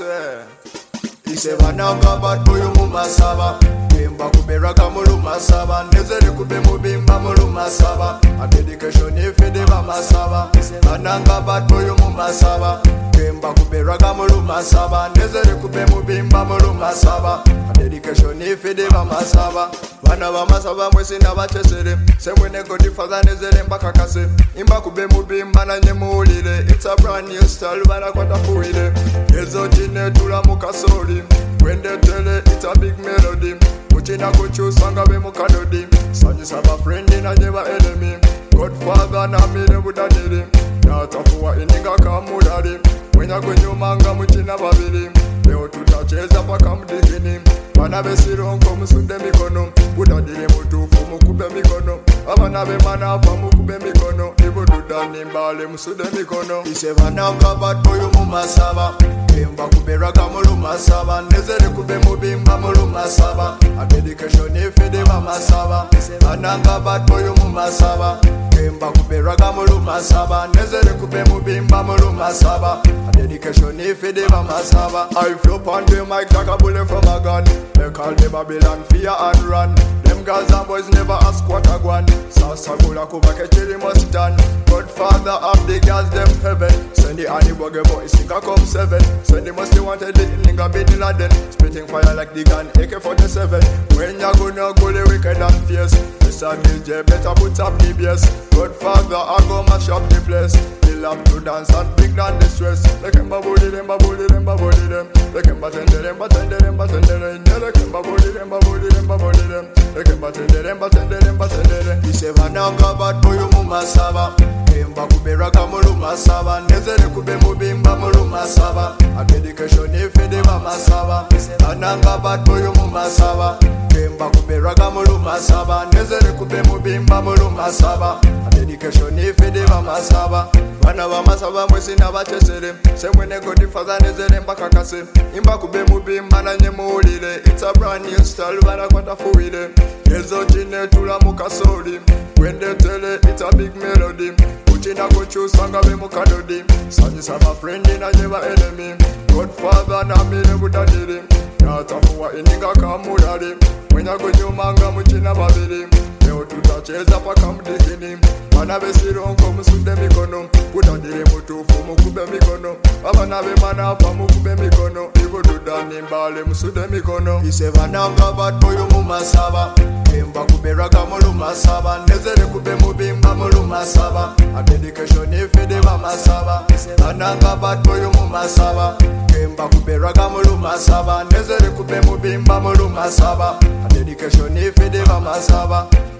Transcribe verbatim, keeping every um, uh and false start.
say ise bananga batoyo mu masaba kemba kuberaga mu masaba nezere kube mu bimba mu masaba a dedication ifede ba masaba bananga batoyo mu masaba kemba kuberaga mu masaba nezere kube mu bimba mu masaba a dedication ifede ba masaba bana ba masaba mwese nabachesere semwe nego difaza nezere mbakakase imba kube mu bimba na nyemulire. It's a brand new style bana kwata fuile yezo jine tula mukasori when they tell it, it's a big melody. Uchina kuchu sanga be mukadodi sanji saba friend na never enemy. Godfather na mire budadiri na tafuwa ininga kamudari wenya kwenye manga muchina babili leo tutacheza paka mdikini bana besironko musunde mikono budadiri mutufu mukube mikono abana be manafa mukube mikono ibo dudani mbale musunde mikono ise bananga batoyo mu masaba kemba kuberaga mu masaba nezere kube mu bimba mu masaba a dedication ifede ba masaba bananga batoyo mu masaba kemba kuberaga mu masaba nezere kube mu bimba mu masaba a dedication ifede ba masaba. I flip on the mic like a bullet from a gun. They call me Babylon fear and run. Them girls and boys never ask what I want. Sasa gula kuva kechiri must done. Godfather of the girls them heaven. Send the honey bugger boys think I come seven. Send the musty wanted the nigga Bin Laden. Spitting fire like the gun A K forty-seven. When ya gonna go the wicked and fierce. Mister D J better put up the bass. Godfather I go mash up the place. They love to dance and big than the stress. They can babuli them babuli them babuli them. They can batende them batende them batende them. They can babuli them babuli them babuli them. They can batende them batende them batende them. Ise bananga batoyo mu masaba kemba kuberaga mu masaba nezere kube mu bimba mu masaba a dedication ifede ba masaba bananga batoyo mu masaba kemba kuberaga mu masaba nezere kube mu bimba mu masaba a dedication ifede ba masaba bana ba masaba mwese nabachesere semwe nego difaza nezere mbakakase imba kube mu bimba na nyemulire. It's a brand new style bana kwata fuile yezo jine tula mukasori when they tell it, it's a big melody. Uchina kuchu sanga be mukadodi sanji sama friend na never enemy. Godfather na mire budadiri na tafuwa ininga kamudari wenya kwenye manga muchina babili leo tutacheza paka mdikini bana besironko musunde mikono budadiri mutufu mukube mikono abana be manafa mukube mikono ibo dudani mbale musunde mikono ise bananga batoyo mu masaba kemba kuberaga mu masaba nezere kube mu bimba mu masaba a dedication ifede ba masaba bananga batoyo mu masaba kemba kuberaga mu masaba nezere kube mu bimba mu masaba a dedication ifede ba masaba.